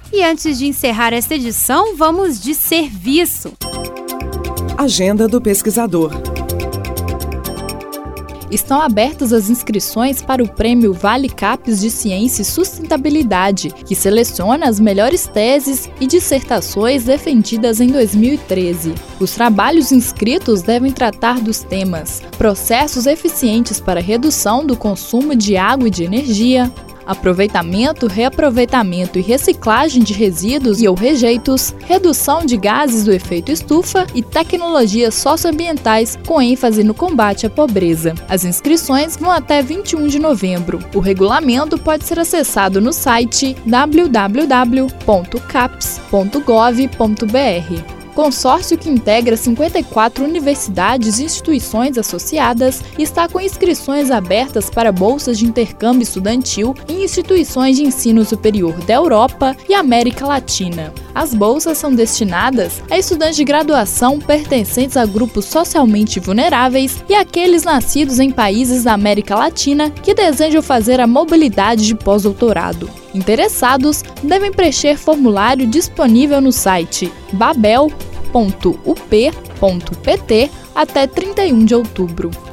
E antes de encerrar esta edição, vamos de serviço. Agenda do pesquisador. Estão abertas as inscrições para o Prêmio Vale Capes de Ciência e Sustentabilidade, que seleciona as melhores teses e dissertações defendidas em 2013. Os trabalhos inscritos devem tratar dos temas: processos eficientes para redução do consumo de água e de energia, aproveitamento, reaproveitamento e reciclagem de resíduos e ou rejeitos, redução de gases do efeito estufa e tecnologias socioambientais com ênfase no combate à pobreza. As inscrições vão até 21 de novembro. O regulamento pode ser acessado no site www.caps.gov.br. Consórcio, que integra 54 universidades e instituições associadas, está com inscrições abertas para bolsas de intercâmbio estudantil em instituições de ensino superior da Europa e América Latina. As bolsas são destinadas a estudantes de graduação pertencentes a grupos socialmente vulneráveis e aqueles nascidos em países da América Latina que desejam fazer a mobilidade de pós-doutorado. Interessados devem preencher formulário disponível no site babel.up.pt até 31 de outubro.